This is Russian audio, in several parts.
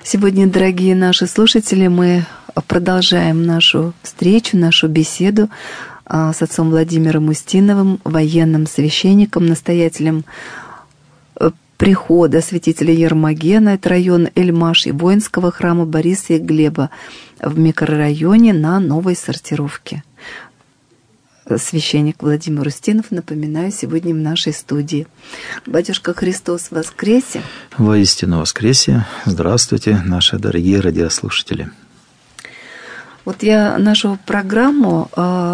Сегодня, дорогие наши слушатели, мы продолжаем нашу встречу, нашу беседу с отцом Владимиром Устиновым, военным священником, настоятелем прихода святителя Ермогена, это район Эльмаш, и воинского храма Бориса и Глеба в микрорайоне на Новой Сортировке. Священник Владимир Устинов, напоминаю, сегодня в нашей студии. Батюшка, Христос воскресе! Воистину воскресе! Здравствуйте, наши дорогие радиослушатели! Вот я нашу программу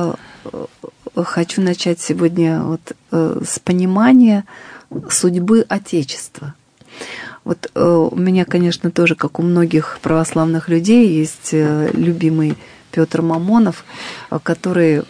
хочу начать сегодня с понимания судьбы Отечества. Вот у меня, конечно, тоже, как у многих православных людей, есть любимый Петр Мамонов, который,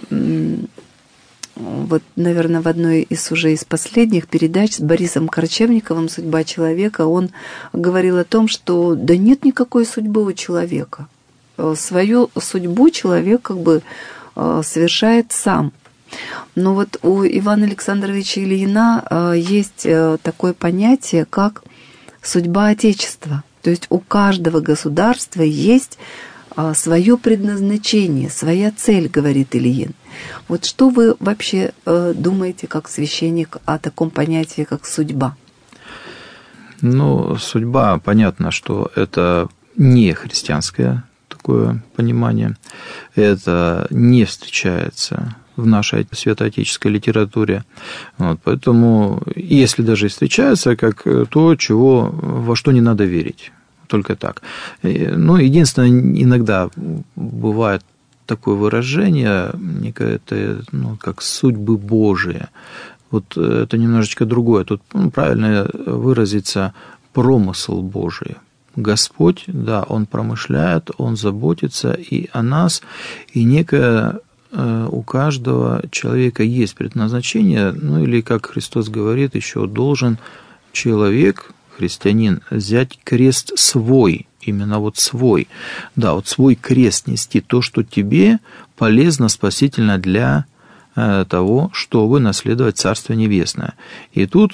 вот, наверное, в одной из последних передач с Борисом Корчевниковым «Судьба человека», он говорил о том, что да нет никакой судьбы у человека. Свою судьбу человек как бы совершает сам. Но вот у Ивана Александровича Ильина есть такое понятие, как судьба Отечества. То есть у каждого государства есть свое предназначение, своя цель, говорит Ильин. Вот что вы вообще думаете, как священник, о таком понятии, как судьба? Ну, судьба, понятно, что это не христианское такое понимание. Это не встречается в нашей святоотеческой литературе. Вот, поэтому, если даже и встречается, как то, во что не надо верить. Только так. Ну, единственное, иногда бывает такое выражение, некое, как судьбы Божии. Вот это немножечко другое. Тут правильно выразиться промысл Божий. Господь, да, Он промышляет, Он заботится и о нас, и некое у каждого человека есть предназначение, ну или, как Христос говорит, еще должен человек, христианин, взять крест свой, именно вот свой, да, вот свой крест нести, то, что тебе полезно, спасительно для того, чтобы наследовать Царство Небесное. И тут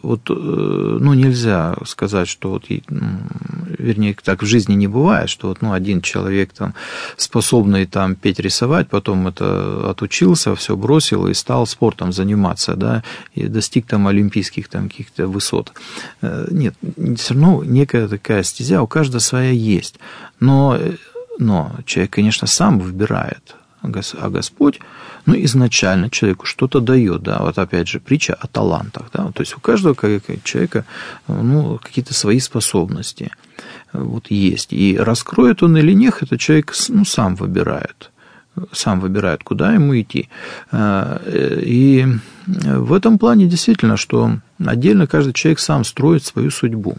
нельзя сказать, что вернее, так в жизни не бывает, что один человек там способный там петь, рисовать, потом это отучился, все бросил и стал спортом заниматься, да, и достиг там олимпийских там каких-то высот. Нет, все равно некая такая стезя у каждого своя есть. Но человек, конечно, сам выбирает, а Господь, изначально человеку что-то дает, да, вот опять же притча о талантах, да, то есть у каждого человека, какие-то свои способности вот есть, и раскроет он или нет, это человек, сам выбирает, куда ему идти, и в этом плане действительно, что отдельно каждый человек сам строит свою судьбу,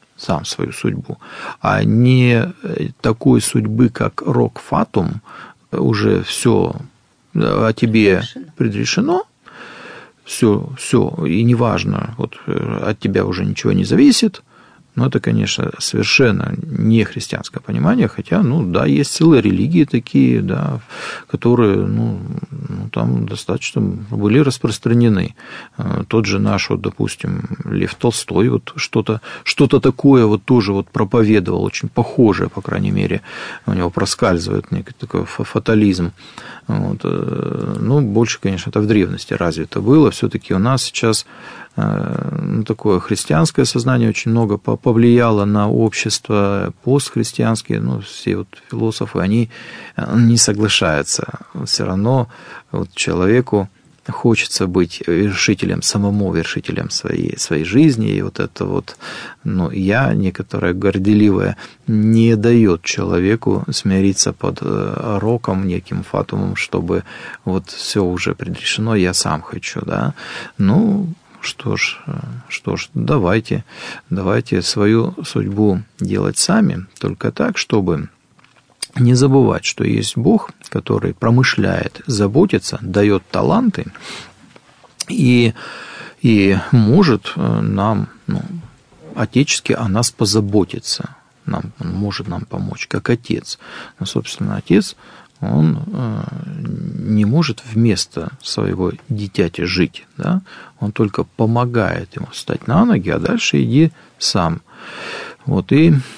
а не такой судьбы, как рок фатум, уже все о тебе предрешено, все, и неважно, от тебя уже ничего не зависит, но это, конечно, совершенно не христианское понимание, хотя, есть целые религии такие, да, которые, там достаточно были распространены. Тот же наш, допустим, Лев Толстой, что-то такое тоже проповедовал, очень похожее, по крайней мере, у него проскальзывает некий такой фатализм. Больше, конечно, это в древности развито было, все-таки у нас сейчас такое христианское сознание очень много повлияло на общество постхристианские, все философы, они не соглашаются. Все равно человеку хочется быть самому вершителем своей жизни, и я, некоторое горделивое, не дает человеку смириться под роком, неким фатумом, чтобы все уже предрешено, я сам хочу, да, Что ж, давайте свою судьбу делать сами, только так, чтобы не забывать, что есть Бог, который промышляет, заботится, дает таланты и может нам, отечески о нас позаботиться, он может нам помочь, как отец. Но, собственно, отец, он не может вместо своего дитяти жить, да? Он только помогает ему встать на ноги, а дальше иди сам. И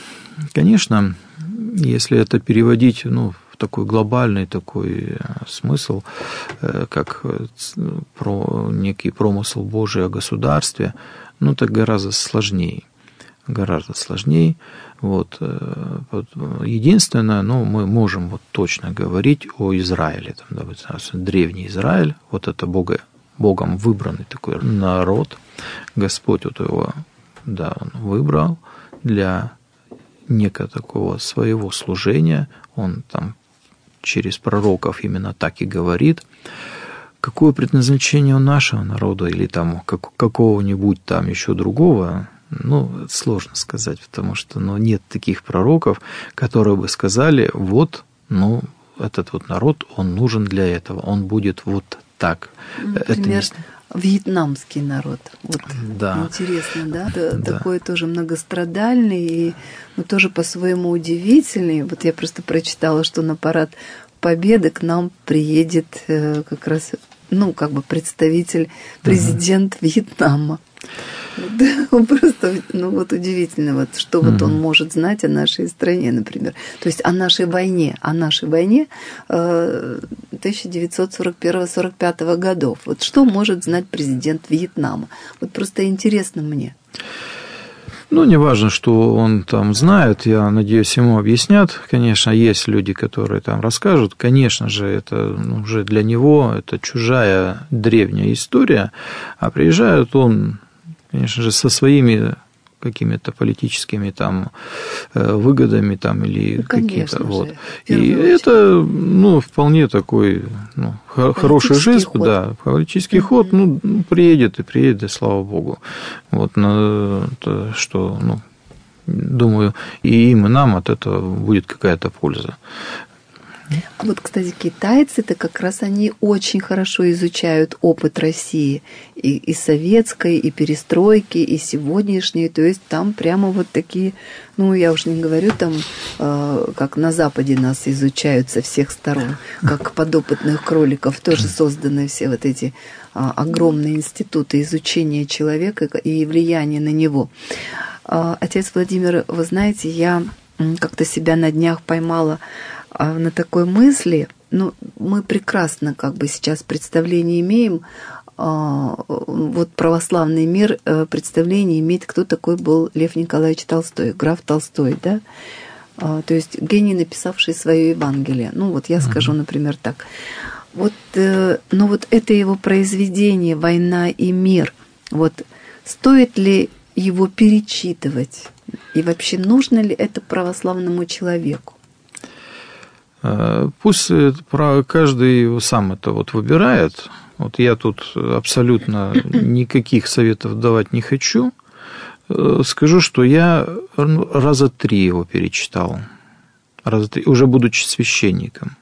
конечно, если это переводить, в такой глобальный такой смысл, как про некий промысел Божий о государстве, так гораздо сложнее. Гораздо сложнее. Единственное, мы можем точно говорить о Израиле, древний Израиль, это Богом выбранный такой народ, Господь его, Он выбрал для некого такого своего служения, Он там через пророков именно так и говорит. Какое предназначение у нашего народа или там какого-нибудь там еще другого, сложно сказать, потому что нет таких пророков, которые бы сказали, этот народ, он нужен для этого, он будет так. Например, вьетнамский народ. Да. Интересно, да? Такой тоже многострадальный и тоже по-своему удивительный. Я просто прочитала, что на парад Победы к нам приедет как раз, представитель, президент Вьетнама. Просто, удивительно, что он может знать о нашей стране, например. То есть о нашей войне 1941-1945 годов. Что может знать президент Вьетнама? Просто интересно мне. Не важно, что он там знает, я надеюсь, ему объяснят. Конечно, есть люди, которые там расскажут. Конечно же, это уже для него это чужая древняя история, а приезжает он, конечно же, со своими какими-то политическими там выгодами там или какие-то И это вполне такой хороший жест, политический ход, приедет, и слава богу. Что, думаю, и им, и нам от этого будет какая-то польза. Кстати, китайцы-то как раз они очень хорошо изучают опыт России и советской, и перестройки, и сегодняшней. То есть там прямо такие, я уж не говорю там, как на Западе нас изучают со всех сторон, как подопытных кроликов, тоже созданы все эти огромные институты изучения человека и влияния на него. Отец Владимир, вы знаете, я как-то себя на днях поймала на такой мысли, мы прекрасно сейчас представление имеем, православный мир представление имеет, кто такой был Лев Николаевич Толстой, граф Толстой, да? То есть гений, написавший свое Евангелие. Я скажу, например, так. Это его произведение «Война и мир». Стоит ли его перечитывать? И вообще нужно ли это православному человеку? Пусть каждый сам это выбирает. Я тут абсолютно никаких советов давать не хочу. Скажу, что я раза 3 его перечитал. Уже будучи священником.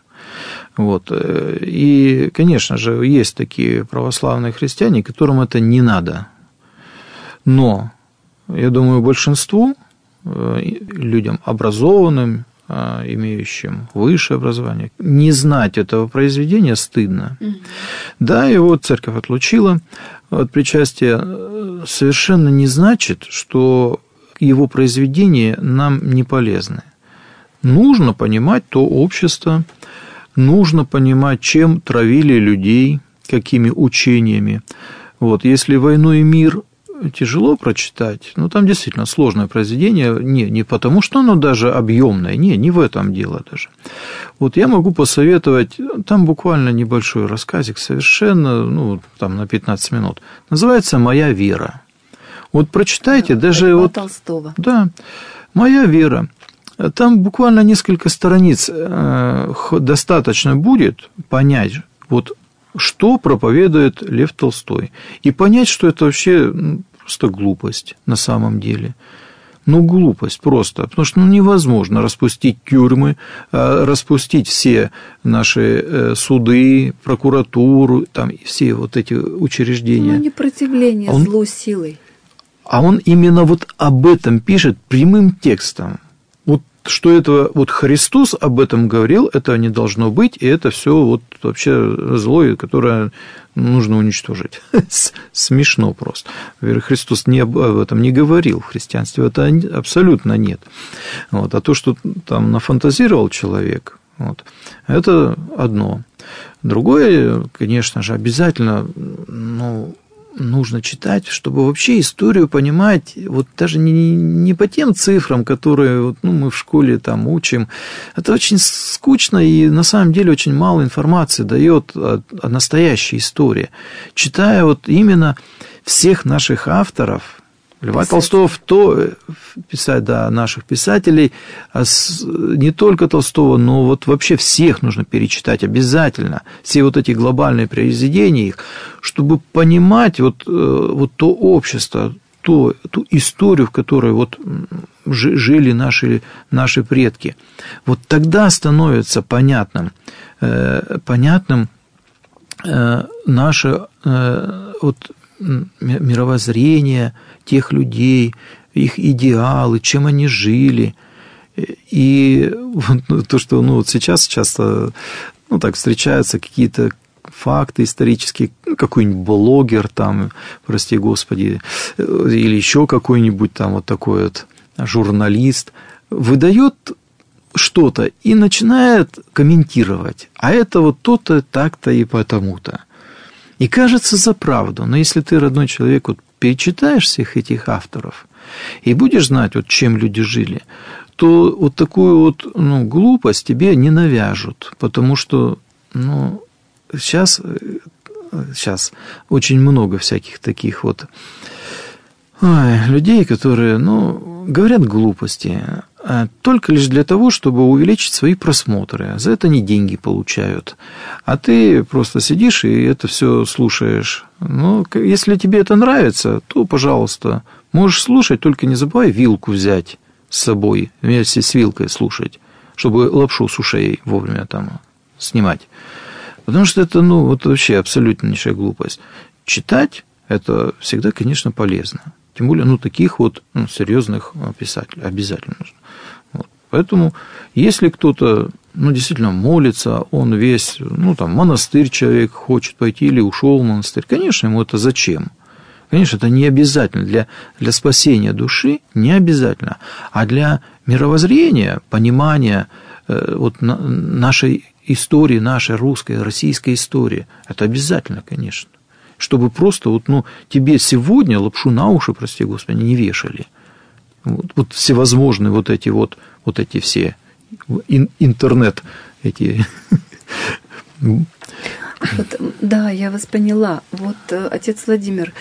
И, конечно же, есть такие православные христиане, которым это не надо. Но, я думаю, большинству, людям образованным, имеющим высшее образование, не знать этого произведения стыдно. Да, его церковь отлучила от причастия, совершенно не значит, что его произведения нам не полезны. Нужно понимать то общество, нужно понимать, чем травили людей, какими учениями. Если «Войну и мир» тяжело прочитать, там действительно сложное произведение, не потому, что оно даже объемное, не в этом дело даже. Я могу посоветовать, там буквально небольшой рассказик, совершенно, там на 15 минут, называется «Моя вера». Прочитайте, даже Толстого. Да, «Моя вера». Там буквально несколько страниц достаточно будет понять, что проповедует Лев Толстой, и понять, что это вообще просто глупость на самом деле. Глупость просто, потому что невозможно распустить тюрьмы, распустить все наши суды, прокуратуру, там все эти учреждения. Непротивление злу силой. А он именно об этом пишет прямым текстом. что это вот Христос об этом говорил, этого не должно быть, и это все вот вообще зло, которое нужно уничтожить. Смешно просто. Христос об этом не говорил, в христианстве это абсолютно нет. Вот. А то, что там нафантазировал человек, вот, это одно. Другое, конечно же, обязательно, нужно читать, чтобы вообще историю понимать, вот даже не по тем цифрам, которые мы в школе там учим. Это очень скучно и на самом деле очень мало информации дает о настоящей истории. Читая вот именно всех наших авторов, Льва Толстого, писать, наших писателей, не только Толстого, но вот вообще всех нужно перечитать обязательно, все вот эти глобальные произведения их, чтобы понимать вот то общество, ту историю, в которой вот жили наши предки. Вот тогда становится понятным наше мировоззрение тех людей, их идеалы, чем они жили. И то, что сейчас часто так встречаются какие-то факты исторические, какой-нибудь блогер там, прости господи, или еще какой-нибудь там вот такой вот журналист выдает что-то и начинает комментировать. А это вот то-то, так-то и потому-то. И кажется за правду, но если ты, родной человек, перечитаешь всех этих авторов и будешь знать, чем люди жили, то вот такую глупость тебе не навяжут, потому что сейчас очень много всяких таких людей, которые говорят глупости, только лишь для того, чтобы увеличить свои просмотры. За это они деньги получают. А ты просто сидишь и это все слушаешь. Если тебе это нравится, то, пожалуйста, можешь слушать, только не забывай вилку взять с собой, вместе с вилкой слушать, чтобы лапшу с ушей вовремя там снимать. Потому что это, вообще абсолютнейшая глупость. Читать это всегда, конечно, полезно. Тем более, таких серьезных писателей обязательно нужно. Поэтому, если кто-то, действительно молится, он весь, монастырь человек хочет пойти или ушел в монастырь, конечно, ему это зачем? Конечно, это не обязательно. Для спасения души не обязательно. А для мировоззрения, понимания нашей истории, нашей русской, российской истории, это обязательно, конечно. Чтобы просто тебе сегодня лапшу на уши, прости господи, не вешали. Всевозможные эти все интернет эти. Да, я вас поняла. Отец Владимир,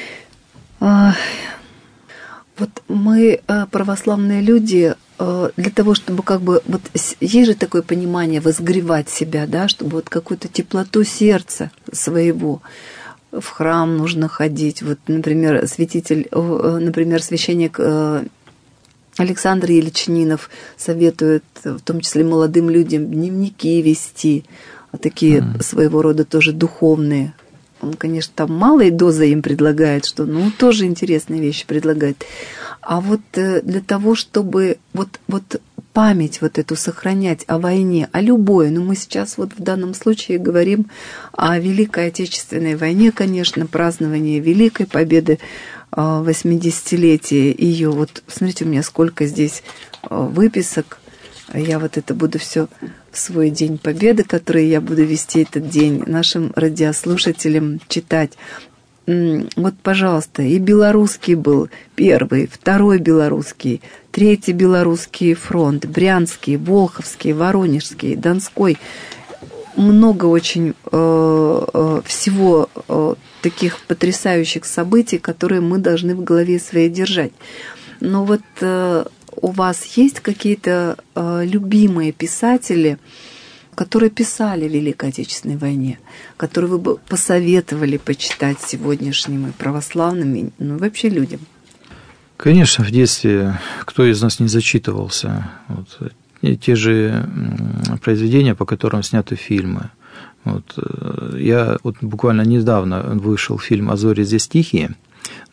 мы, православные люди, для того, чтобы есть же такое понимание возгревать себя, да, чтобы какую-то теплоту сердца своего. В храм нужно ходить. Например, священник Александр Ельчининов советует, в том числе молодым людям, дневники вести, такие своего рода тоже духовные. Он, конечно, там малой дозой им предлагает, что, тоже интересные вещи предлагает. А для того, чтобы память эту сохранять о войне, о любой, мы сейчас в данном случае говорим о Великой Отечественной войне, конечно, празднование Великой Победы, 80-летие ее. Смотрите, у меня сколько здесь выписок. Я это буду все в свой День Победы, который я буду вести этот день, нашим радиослушателям читать. Пожалуйста, и белорусский был первый, второй белорусский, третий белорусский фронт, брянский, волховский, воронежский, донской. Много очень всего таких потрясающих событий, которые мы должны в голове своей держать. Но у вас есть какие-то любимые писатели, которые писали о Великой Отечественной войне, которые вы бы посоветовали почитать сегодняшним и православным, и вообще людям? Конечно, в детстве кто из нас не зачитывался. Те же произведения, по которым сняты фильмы. Я буквально недавно вышел фильм «А зори здесь тихие»,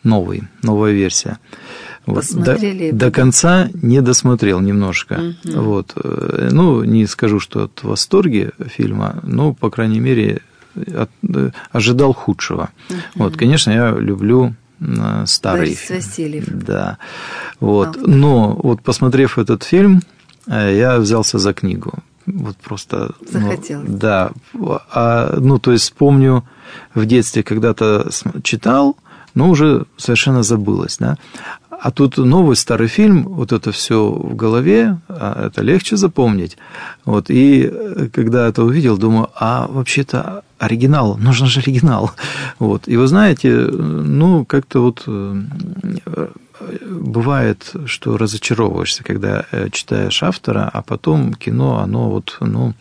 новая версия. Вот. Посмотрели? До конца не досмотрел немножко. Угу. Вот. Ну, не скажу, что от восторге фильма, но, по крайней мере, ожидал худшего. Угу. Вот, конечно, я люблю старый. Борис Васильев. Да. Вот. Но вот посмотрев этот фильм, я взялся за книгу. Вот просто... Захотелось. Ну, да. То есть, помню, в детстве когда-то читал, но уже совершенно забылось, да. А тут новый старый фильм, вот это все в голове, это легче запомнить. Вот, и когда это увидел, думаю, а вообще-то оригинал, нужен же оригинал. Вот, и вы знаете, ну, как-то вот бывает, что разочаровываешься, когда читаешь автора, а потом кино, оно вот, ну,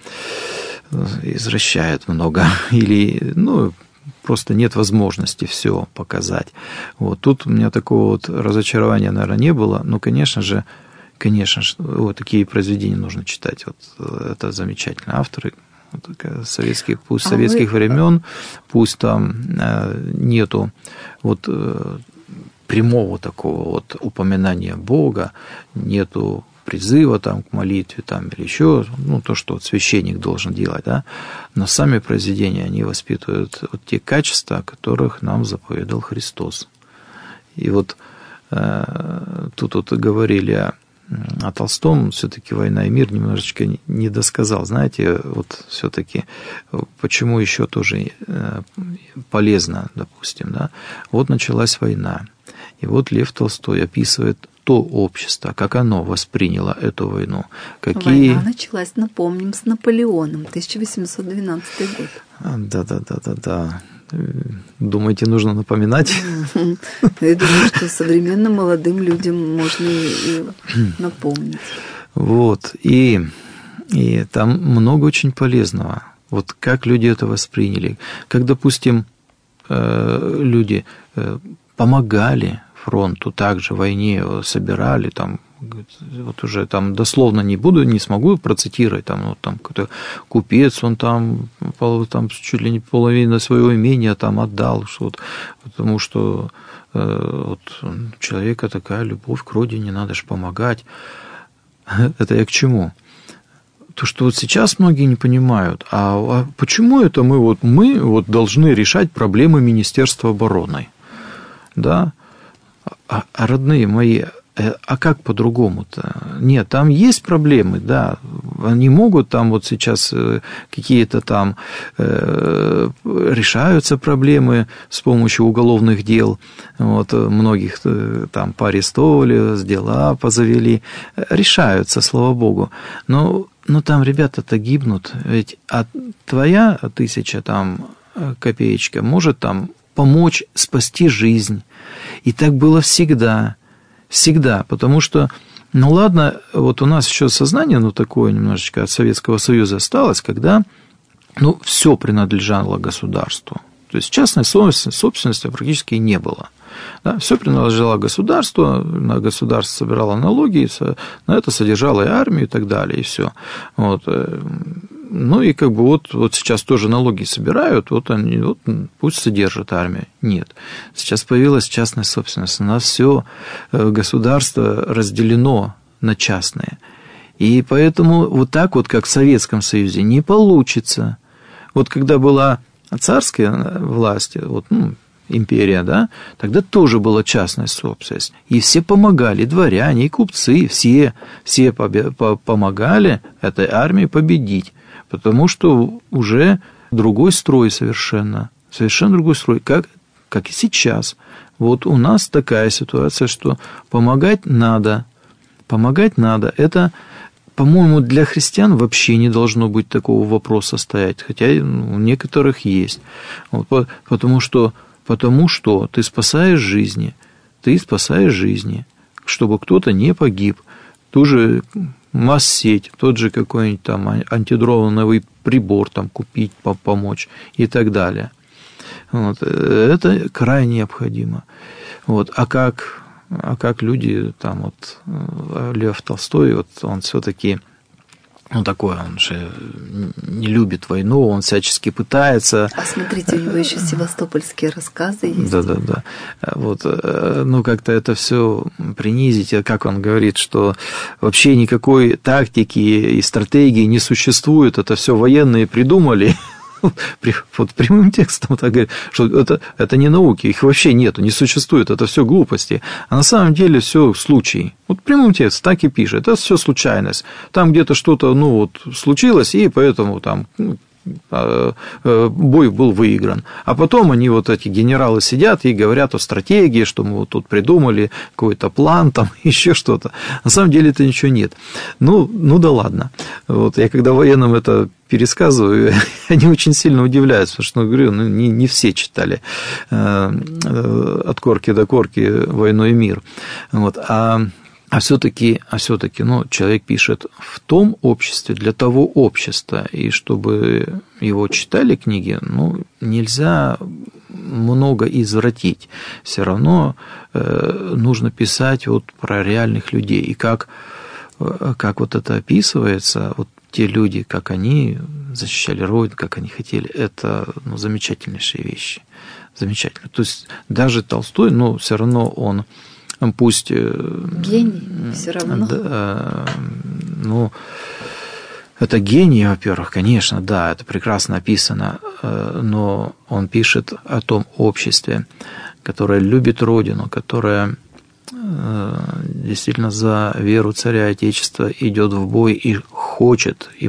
извращает много, или, ну, просто нет возможности все показать. Вот тут у меня такого вот разочарования, наверное, не было. Но, конечно же, вот такие произведения нужно читать. Вот это замечательные авторы вот, советских времен. Пусть там нету вот прямого такого вот упоминания Бога, нету призыва там, к молитве там, или еще, ну, то, что вот священник должен делать, да, но сами произведения, они воспитывают вот те качества, о которых нам заповедал Христос. И вот тут вот говорили о Толстом, все-таки «Война и мир» немножечко не досказал. Знаете, вот все-таки почему еще тоже полезно, допустим, да, вот началась война, и вот Лев Толстой описывает то общество, как оно восприняло эту войну. Война началась, напомним, с Наполеоном, 1812 год. Да. Думаете, нужно напоминать? Я думаю, что современным молодым людям можно и напомнить. Вот, и там много очень полезного. Вот как люди это восприняли. Как, допустим, люди помогали фронту, также в войне собирали, там, вот уже там дословно не смогу процитировать, там, вот там какой-то купец, он там чуть ли не половину своего имения там отдал, потому что вот, у человека такая любовь к родине, надо же помогать. Это я к чему? То, что вот сейчас многие не понимают, а почему это мы должны решать проблемы Министерства обороны? Да? А родные мои, а как по-другому-то? Нет, там есть проблемы, да, они могут там вот сейчас какие-то там решаются проблемы с помощью уголовных дел, вот, многих там поарестовывали, дела позавели, решаются, слава богу, но там ребята-то гибнут, ведь твоя 1000 там копеечка может там помочь спасти жизнь. И так было всегда, потому что, ну ладно, вот у нас еще сознание, такое немножечко от Советского Союза осталось, когда, все принадлежало государству. То есть частной собственности практически не было. Да, все принадлежало государству, на государство собирало налоги, на это содержало и армию и так далее, и все. Вот. Ну и как бы вот сейчас тоже налоги собирают, пусть содержит армия. Нет. Сейчас появилась частная собственность. У нас все государство разделено на частное. И поэтому вот так вот, как в Советском Союзе, не получится. Вот когда была царская власть, империя, да, тогда тоже была частная собственность. И все помогали, дворяне, и купцы, все помогали этой армии победить. Потому что уже другой строй совершенно другой строй, как и сейчас. Вот у нас такая ситуация, что помогать надо. Это, по-моему, для христиан вообще не должно быть такого вопроса стоять, хотя у некоторых есть. Вот, потому что ты спасаешь жизни, чтобы кто-то не погиб. Ту же масс-сеть, тот же какой-нибудь там антидроновый прибор там купить, помочь и так далее. Вот. Это крайне необходимо. Вот. А как люди, там вот Лев Толстой, вот он все-таки Ну, такой, он же не любит войну, он всячески пытается. А смотрите, у него еще севастопольские рассказы есть. Да. Вот, ну, как-то это все принизить, как он говорит, что вообще никакой тактики и стратегии не существует, это все военные придумали. Вот прямым текстом так говорит, что это не науки, их вообще нету, не существует, это все глупости. А на самом деле все случай. Вот прямым текстом так и пишет, это все случайность. Там где-то что-то, ну, вот, случилось, и поэтому там бой был выигран. А потом они, вот эти генералы, сидят и говорят о стратегии, что мы вот тут придумали какой-то план, там еще что-то. На самом деле это ничего нет. Ну да ладно. Вот я когда военным это пересказываю, они очень сильно удивляются, потому что, говорю, не все читали «От корки до корки. Войну и мир». Вот. А все-таки, ну, человек пишет в том обществе, для того общества, и чтобы его читали книги, ну, нельзя много извратить. Все равно нужно писать вот про реальных людей. И как вот это описывается, вот те люди, как они защищали Родину, как они хотели, это, ну, замечательнейшие вещи. Замечательно. То есть даже Толстой, но все равно он пусть... Гений, все равно. Да, ну, это гений, во-первых, конечно, да, это прекрасно описано, но он пишет о том обществе, которое любит Родину, которое действительно за веру царя и Отечества идет в бой и хочет и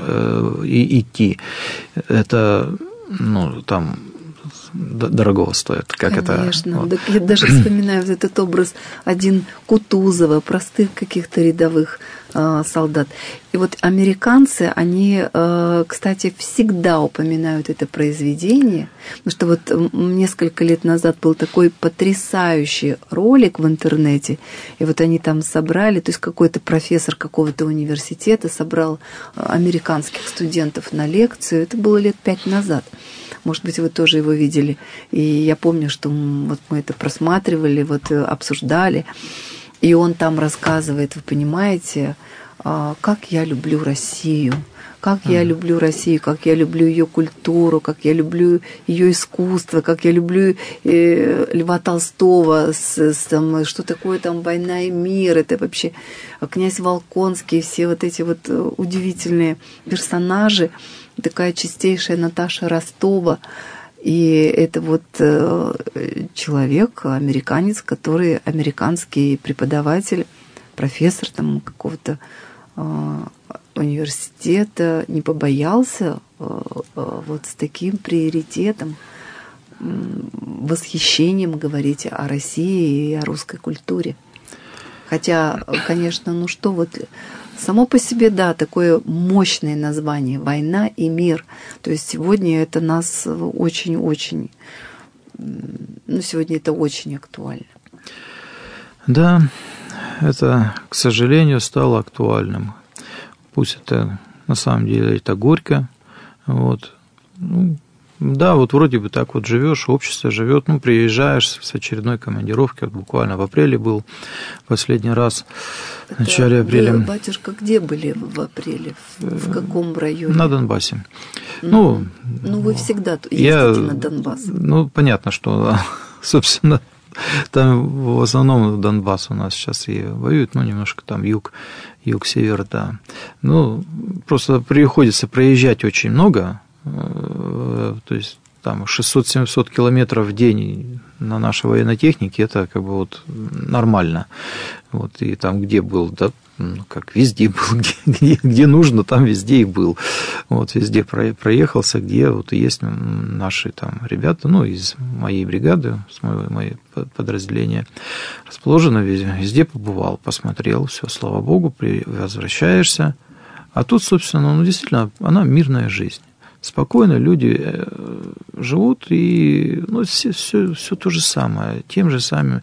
идти. Это, ну, там... дорогого стоит. Конечно. Вот. Так я даже вспоминаю вот этот образ один Кутузова, простых каких-то рядовых солдат. И вот американцы, они, кстати, всегда упоминают это произведение, потому что вот несколько лет назад был такой потрясающий ролик в интернете, и вот они там собрали, то есть какой-то профессор какого-то университета собрал американских студентов на лекцию, это было лет 5 назад. Может быть, вы тоже его видели. И я помню, что вот мы это просматривали, вот обсуждали. И он там рассказывает, вы понимаете, как я люблю Россию, как я люблю Россию, как я люблю ее культуру, как я люблю ее искусство, как я люблю Льва Толстого, там, что такое там «Война и мир», это вообще князь Волконский, все вот эти вот удивительные персонажи, такая чистейшая Наташа Ростова. И это вот человек, американец, который американский преподаватель, профессор там какого-то университета, не побоялся вот с таким приоритетом, восхищением говорить о России и о русской культуре. Хотя, конечно, ну что вот... Само по себе, да, такое мощное название «Война и мир». То есть сегодня это нас очень-очень... Ну, сегодня это очень актуально. Да, это, к сожалению, стало актуальным. Пусть это, на самом деле, это горько. Вот. Ну, да, вот вроде бы так вот живешь, общество живет, ну, приезжаешь с очередной командировки, вот буквально в апреле был последний раз, в начале апреля. Вы, батюшка, где были в апреле? В каком районе? На Донбассе. Ну, вы всегда ездите на Донбасс. Ну, понятно, что, собственно, там в основном Донбасс у нас сейчас и воюет, ну, немножко там юг-север, да. Ну, просто приходится проезжать очень много. То есть там 600-700 километров в день на нашей военной технике, это как бы вот нормально. Вот, и там, где был, да, ну, как везде был, где нужно, там везде и был. Вот, везде проехался, где вот есть наши там ребята, ну, из моей бригады, с моего подразделения расположено, везде побывал, посмотрел, все, слава богу, возвращаешься. А тут, собственно, ну, действительно, она мирная жизнь. Спокойно люди живут, и ну, все то же самое, тем же самым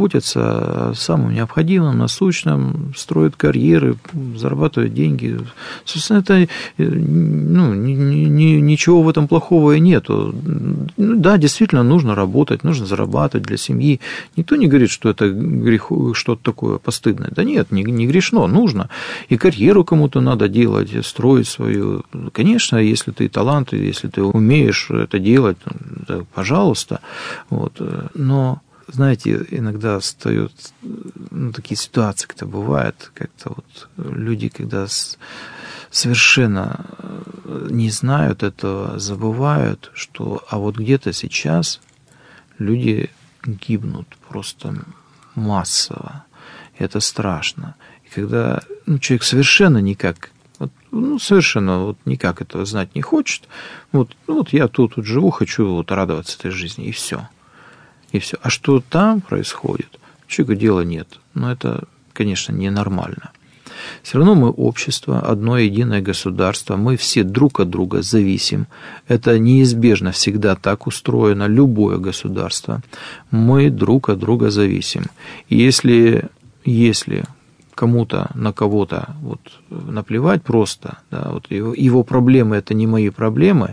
заботятся о самом необходимом, насущном, строят карьеры, зарабатывают деньги, Собственно, это, ничего в этом плохого и нету. Да, действительно, нужно работать, нужно зарабатывать для семьи. Никто не говорит, что это грех, что-то такое постыдное. Да нет, не грешно, нужно. И карьеру кому-то надо делать, строить свою. Конечно, если ты талант, если ты умеешь это делать, да, пожалуйста. Вот. Но, знаете, иногда встают такие ситуации, когда бывает, как-то вот люди, когда совершенно не знают этого, забывают, что а вот где-то сейчас люди гибнут просто массово. И это страшно. И когда человек совершенно никак, совершенно никак этого знать не хочет, вот я тут живу, хочу радоваться этой жизни, и все. И все. А что там происходит, человеку дела нет. Но это, конечно, ненормально. Все равно мы общество, одно единое государство, мы все друг от друга зависим. Это неизбежно всегда так устроено, любое государство. Мы друг от друга зависим. И если кому-то на кого-то наплевать просто, да, его проблемы – это не мои проблемы,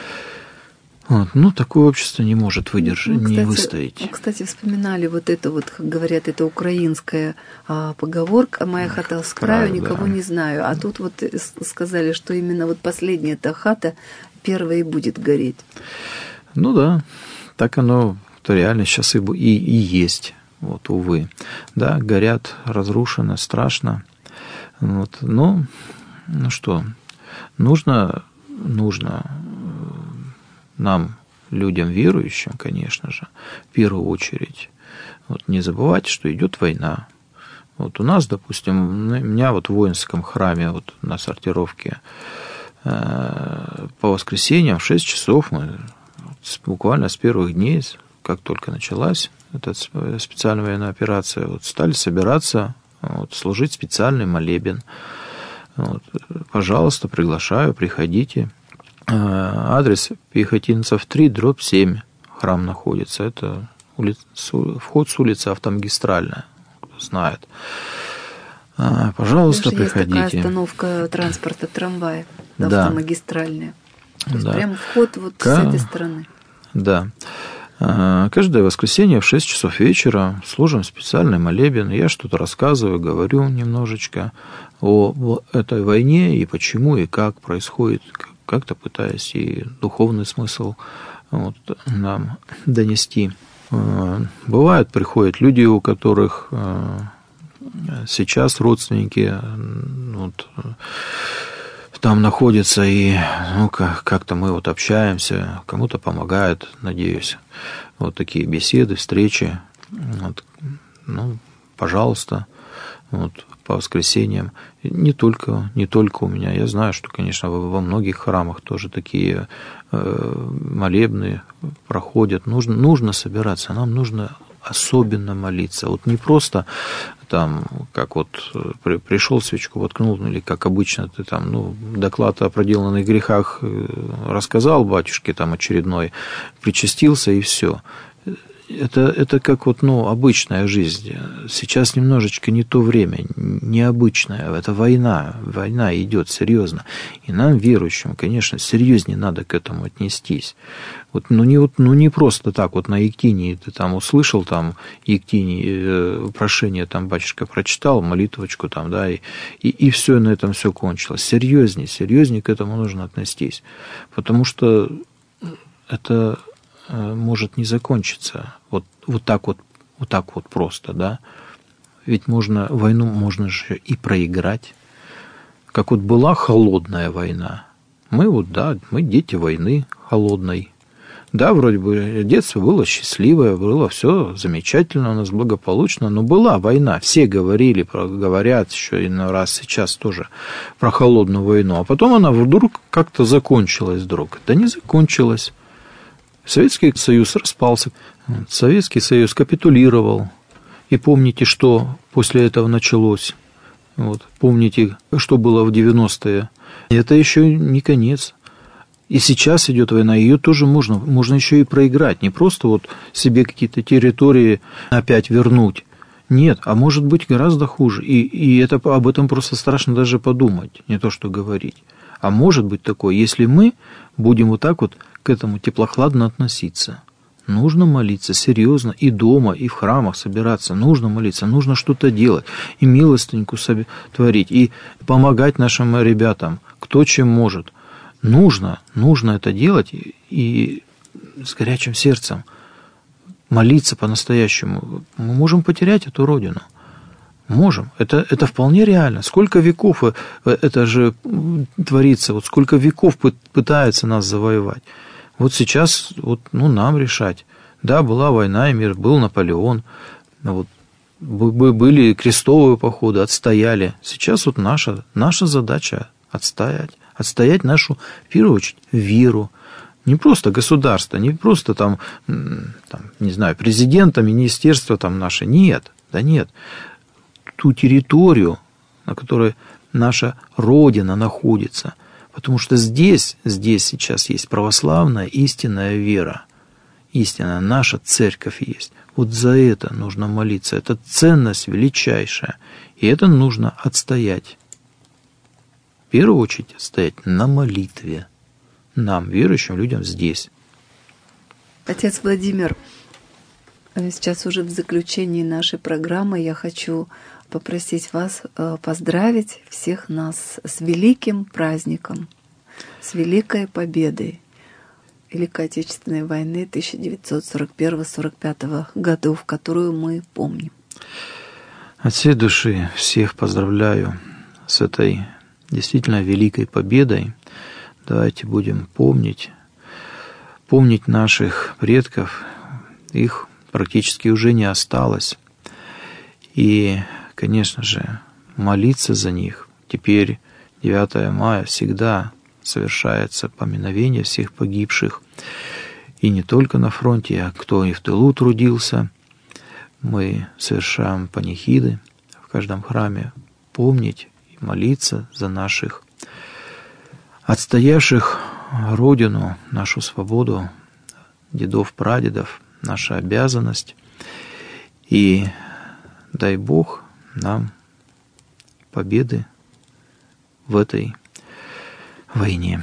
такое общество не может выдержать, не выстоять. Кстати, вспоминали как говорят, это украинская поговорка «Моя хата с краю, никого не знаю». А тут сказали, что именно последняя эта хата первая и будет гореть. Да, так оно реально сейчас и есть. Увы. Да, горят, разрушено, страшно. Но, что, нужно нам, людям верующим, конечно же, в первую очередь, не забывать, что идет война. У нас, допустим, у меня в воинском храме, на сортировке по воскресеньям в 6 часов мы буквально с первых дней, как только началась эта специальная военная операция, стали собираться, служить специальный молебен. Пожалуйста, приглашаю, приходите. Адрес Пехотинцев 3/7. Храм находится. Это вход с улицы Автомагистральная, кто знает. Пожалуйста, приходите. Есть такая остановка транспорта, трамвая, Автомагистральная. То есть прямо вход с этой стороны. Да. Каждое воскресенье в 6 часов вечера служим специальный молебен. Я что-то рассказываю, говорю немножечко о этой войне и почему и как происходит, как-то пытаясь и духовный смысл нам донести. Бывает, приходят люди, у которых сейчас родственники там находятся, и как-то мы общаемся, кому-то помогают, надеюсь. Такие беседы, встречи. Пожалуйста, по воскресеньям. Не только у меня. Я знаю, что, конечно, во многих храмах тоже такие молебны проходят. Нужно собираться, нам нужно особенно молиться. Не просто там, как пришел, свечку воткнул, или как обычно ты там, доклад о проделанных грехах рассказал батюшке там очередной, причастился и все. Это как обычная жизнь. Сейчас немножечко не то время, необычное. Это война идет серьезно. И нам, верующим, конечно, серьезнее надо к этому отнестись. Не просто так на Ектинии ты там услышал, там Ектинии прошение там батюшка прочитал, молитвочку там, да, и все, на этом все кончилось. Серьезнее к этому нужно отнестись. Потому что это может не закончиться вот так просто, да. Ведь войну можно же и проиграть. Как была холодная война. Мы дети войны холодной. Да, вроде бы детство было счастливое, было все замечательно, у нас благополучно, но была война. Все говорят еще иной раз сейчас тоже про холодную войну. А потом она вдруг как-то закончилась вдруг. Да не закончилась. Советский Союз распался, Советский Союз капитулировал. И помните, что после этого началось. Помните, что было в 90-е. Это еще не конец. И сейчас идет война, ее тоже можно еще и проиграть. Не просто себе какие-то территории опять вернуть. Нет, а может быть гораздо хуже. И это, об этом просто страшно даже подумать, не то что говорить. А может быть такое, если мы будем вот так вот к этому теплохладно относиться. Нужно молиться серьезно и дома, и в храмах собираться. Нужно молиться, нужно что-то делать. И милостыньку творить, и помогать нашим ребятам, кто чем может. Нужно это делать и с горячим сердцем молиться по-настоящему. Мы можем потерять эту родину. Можем. Это вполне реально. Сколько веков это же творится, вот сколько веков пытаются нас завоевать. Вот сейчас нам решать. Да, была война и мир, был Наполеон, вот, были крестовые походы, отстояли. Сейчас вот наша задача отстоять нашу, в первую очередь, веру. Не просто государство, не просто там, не знаю, президента, министерство там наше. Нет. Ту территорию, на которой наша Родина находится. Потому что здесь сейчас есть православная истинная вера. Истинная наша церковь есть. Вот за это нужно молиться. Это ценность величайшая. И это нужно отстоять. В первую очередь отстоять на молитве. Нам, верующим людям здесь. Отец Владимир, сейчас уже в заключении нашей программы я хочу попросить вас поздравить всех нас с великим праздником, с великой победой Великой Отечественной войны 1941-1945 годов, которую мы помним. От всей души всех поздравляю с этой действительно великой победой. Давайте будем помнить наших предков. Их практически уже не осталось. И, конечно же, молиться за них. Теперь 9 мая всегда совершается поминовение всех погибших. И не только на фронте, а кто и в тылу трудился. Мы совершаем панихиды в каждом храме. Помнить и молиться за наших отстоявших Родину, нашу свободу, дедов, прадедов, наша обязанность. И дай Бог нам победы в этой войне.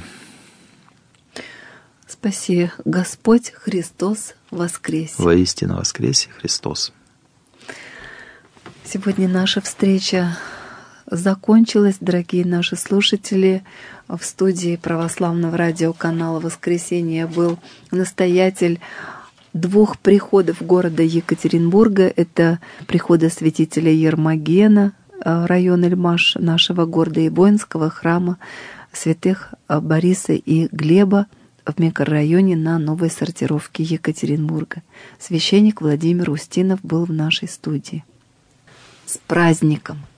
Спаси Господь, Христос воскресе. Воистину воскресе Христос. Сегодня наша встреча закончилась, дорогие наши слушатели. В студии православного радиоканала «Воскресенье» был настоятель 2 приходов города Екатеринбурга. Это прихода святителя Ермогена, район Эльмаш нашего города, и воинского храма святых Бориса и Глеба в микрорайоне на Новой Сортировке Екатеринбурга. Священник Владимир Устинов был в нашей студии. С праздником!